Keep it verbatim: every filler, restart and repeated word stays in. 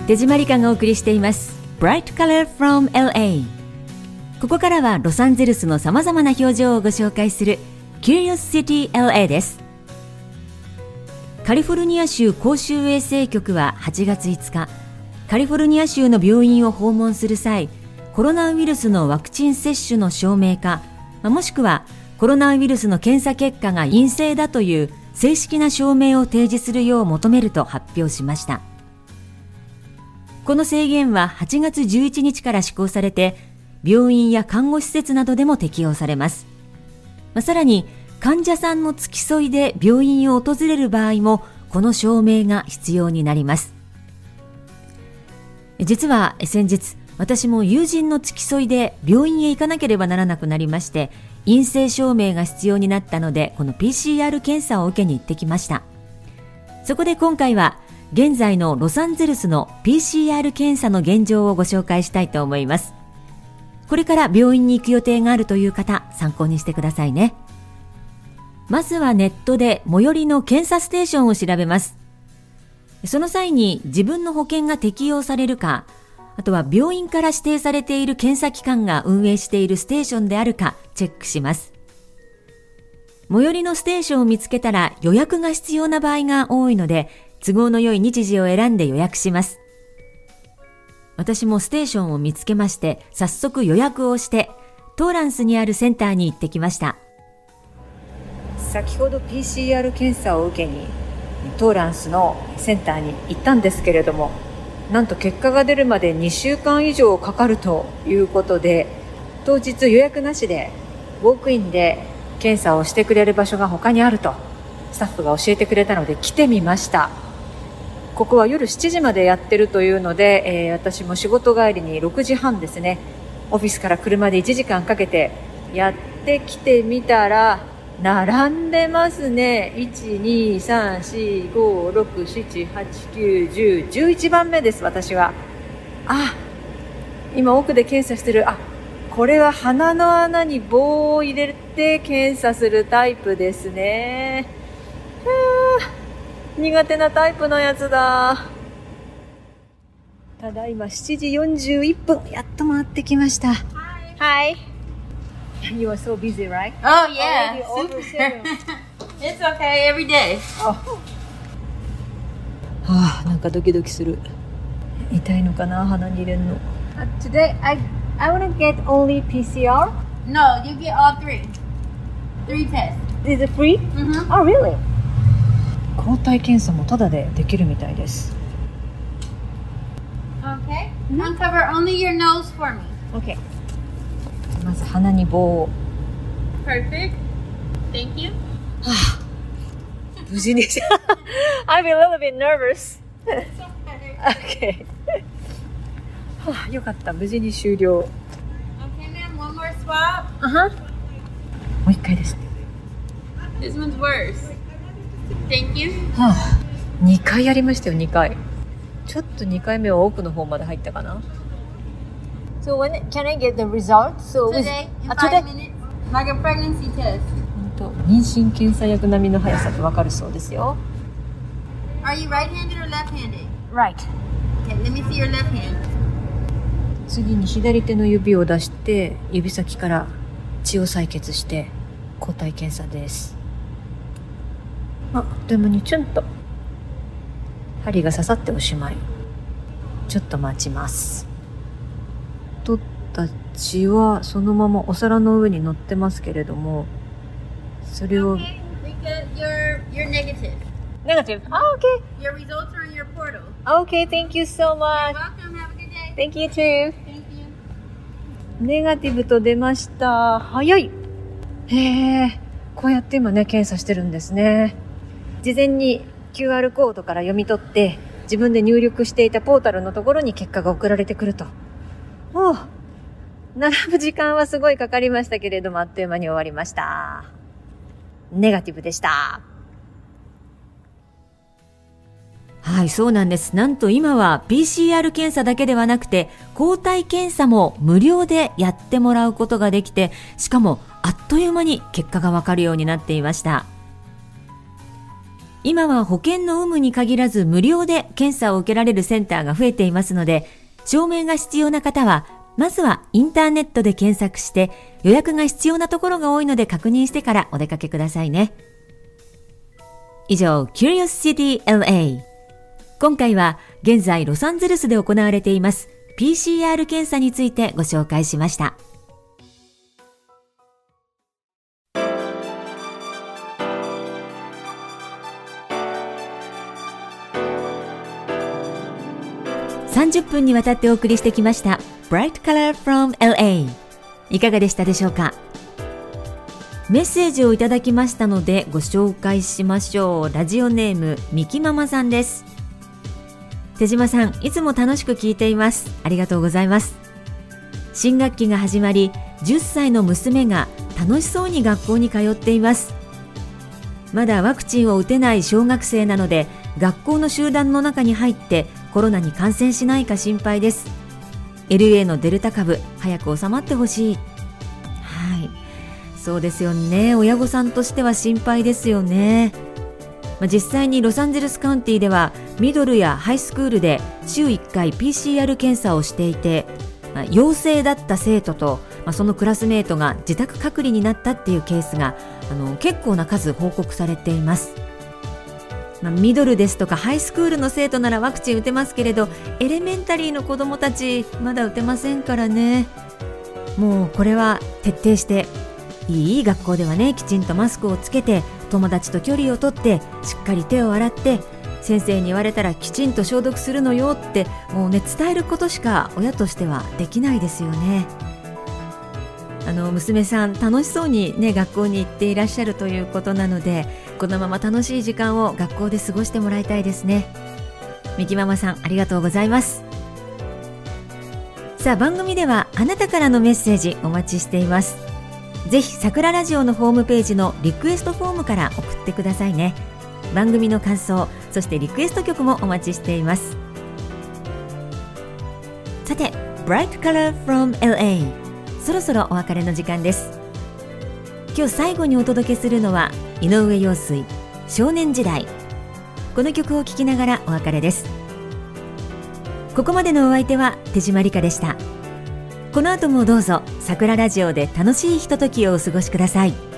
手締まりかがお送りしています Bright Color from エルエー。 ここからはロサンゼルスのさまざまな表情をご紹介する Curiosity エルエー です。カリフォルニア州公衆衛生局ははちがついつか、カリフォルニア州の病院を訪問する際、コロナウイルスのワクチン接種の証明か、もしくはコロナウイルスの検査結果が陰性だという正式な証明を提示するよう求めると発表しました。この制限ははちがつじゅういちにちから施行されて、病院や看護施設などでも適用されます。さらに患者さんの付き添いで病院を訪れる場合もこの証明が必要になります。実は先日、私も友人の付き添いで病院へ行かなければならなくなりまして、陰性証明が必要になったので、この ピーシーアール 検査を受けに行ってきました。そこで今回は現在のロサンゼルスの ピーシーアール 検査の現状をご紹介したいと思います。これから病院に行く予定があるという方、参考にしてくださいね。まずはネットで最寄りの検査ステーションを調べます。その際に自分の保険が適用されるか、あとは病院から指定されている検査機関が運営しているステーションであるかチェックします。最寄りのステーションを見つけたら予約が必要な場合が多いので、都合の良い日時を選んで予約します。私もステーションを見つけまして、早速予約をしてトーランスにあるセンターに行ってきました。先ほど ピーシーアール 検査を受けにトーランスのセンターに行ったんですけれども、なんと結果が出るまでにしゅうかん以上かかるということで、当日予約なしでウォークインで検査をしてくれる場所が他にあるとスタッフが教えてくれたので来てみました。ここは夜しちじまでやってるというので、えー、私も仕事帰りにろくじはんですね、オフィスから車でいちじかんかけてやってきてみたら並んでますね。いち、に、さん、し、ご、ろく、しち、はち、きゅう、じゅう、じゅういちばんめです。私はあ今奥で検査してる。あこれは鼻の穴に棒を入れて検査するタイプですね。苦手なタイプのやつだ。ただいましちじよんじゅういっぷん、やっと回ってきました。 Hi. You are so busy, right? Oh yeah, Already over seven. It's okay every day. Oh. はあ、なんかドキドキする。痛いのかな、鼻に入れるの。Uh, today I I want to get only ピーシーアール. No, you get all three. Three tests. Is it free? Mm-hmm. Oh, really? 抗体検査もタダでできるみたいです。 Okay. Uncover only your nose for me. OK。 まず鼻に棒を。 Perfect. Thank you. はあ、無事にI'm a little bit nervous. OK はあ、よかった、無事に終了。 Okay, ma'am. One more swab. あは、もう一回ですね。 This one's worse. Thank you. はあ、にかいやりましたよ。にかい。ちょっとにかいめは奥の方まで入ったかな。 So when can I get the result? So Today, in uh, five today? minutes, like a pregnancy test. 本当、妊娠検査薬並みの速さでわかるそうですよ。 Are you right-handed or left-handed? Right. Okay, let me see your left hand. 次に左手の指を出して指先から血を採血して抗体検査です。あっという間にチュンと針が刺さっておしまい。ちょっと待ちます。取った血はそのままお皿の上に乗ってますけれども、それを Okay, we good. You're you're negative. Negative. Ah, Your results are in your portal. okay. Okay, thank you so You're much. welcome. Have a good day. Thank you too. Thank you. ネガティブと出ました。早い。へえ、こうやって今ね、検査してるんですね。事前に キューアール コードから読み取って自分で入力していたポータルのところに結果が送られてくると。おう、並ぶ時間はすごいかかりましたけれども、あっという間に終わりました。ネガティブでした。はい、そうなんです。なんと今は ピーシーアール 検査だけではなくて抗体検査も無料でやってもらうことができて、しかもあっという間に結果がわかるようになっていました。 今は保険の有無に限らず無料で検査を受けられるセンターが増えていますので、証明が必要な方はまずはインターネットで検索して予約が必要なところが多いので確認してからお出かけくださいね。以上、Curious City エルエー。今回は現在ロサンゼルスで行われています ピーシーアール 検査についてご紹介しました。さんじゅっぷんにわたってお送りしてきましたBright Color from エルエー。 いかがでしたでしょうか。メッセージをいただきましたのでご紹介しましょう。ラジオネームみきママさんです。手島さん、いつも楽しく聞いています。ありがとうございます。新学期が始まり、じゅっさいの娘が楽しそうに学校に通っています。まだワクチンを打てない小学生なので、学校の集団の中に入ってコロナに感染しないか心配です。 エルエー のデルタ株、早く収まってほしい。はい、そうですよね。親御さんとしては心配ですよね。まあ、実際にロサンゼルスカウンティではミドルやハイスクールで週いっかい ピーシーアール 検査をしていて、まあ、陽性だった生徒と、まあ、そのクラスメートが自宅隔離になったっていうケースがあの結構な数報告されています。まあ、ミドルですとかハイスクールの生徒ならワクチン打てますけれど、エレメンタリーの子どもたちまだ打てませんからね。もうこれは徹底して、いい学校ではね、きちんとマスクをつけて友達と距離をとってしっかり手を洗って、先生に言われたらきちんと消毒するのよって、もうね、伝えることしか親としてはできないですよね。あの娘さん楽しそうにね学校に行っていらっしゃるということなので、このまま楽しい時間を学校で過ごしてもらいたいですね。みきママさん、ありがとうございます。さあ、番組ではあなたからのメッセージお待ちしています。ぜひさくらラジオのホームページのリクエストフォームから送ってくださいね。番組の感想、そしてリクエスト曲もお待ちしています。さて、Bright Color from エルエー、 そろそろお別れの時間です。今日最後にお届けするのは井上陽水、少年時代。この曲を聴きながらお別れです。ここまでのお相手は手島理香でした。この後もどうぞさくらラジオで楽しいひとときをお過ごしください。